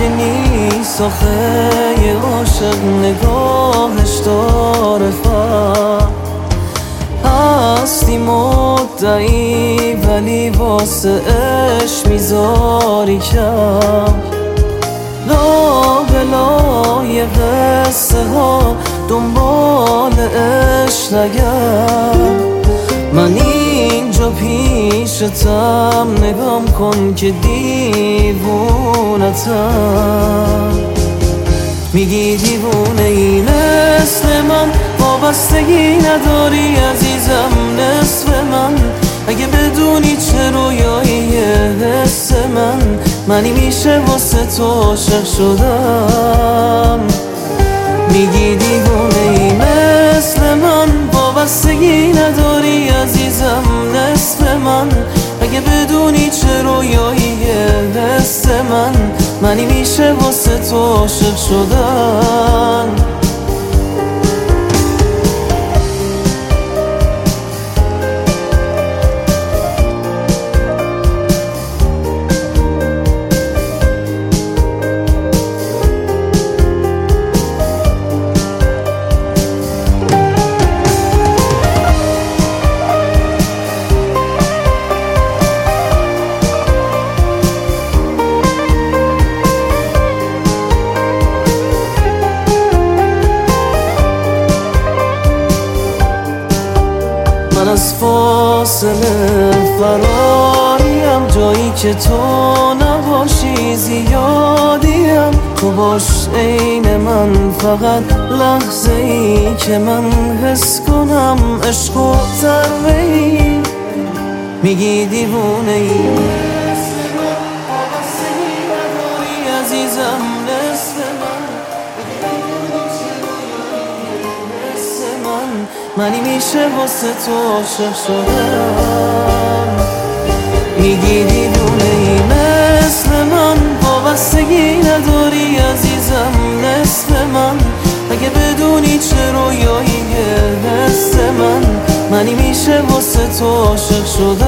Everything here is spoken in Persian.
نیست آخه یه عاشق نگاهش داره هستی مدعی ولی واسه عشق میذاری کم لا بلای قصه ها دنبال عشق نگرد من اینجا پیشتم نگام کن که دیوونتم میگی دیوونه ای مثل من وابستگی نداری عزیزم نصف من اگه بدونی چه رویایی حس منی میشه واسه تو عاشق شدم میگی دیوونه ای مثل من وابستگی نداری عزیزم نصف من اگه بدونی چه رویایی حس منی میشه واسه تو عاشق شدم من از فاصله فراریم جایی که تو نباشی زیادیم تو باش عین من فقط لحظه ای که من حس کنم عشق و تروی میگی دیوونه ای عزیزم نصف منی میشه واسه تو عاشق شدم میگی دیوونه ای مثل من وابستگی نداری عزیزم نصف من اگه بدونی چه رویایی حس منی میشه واسه تو عاشق شدم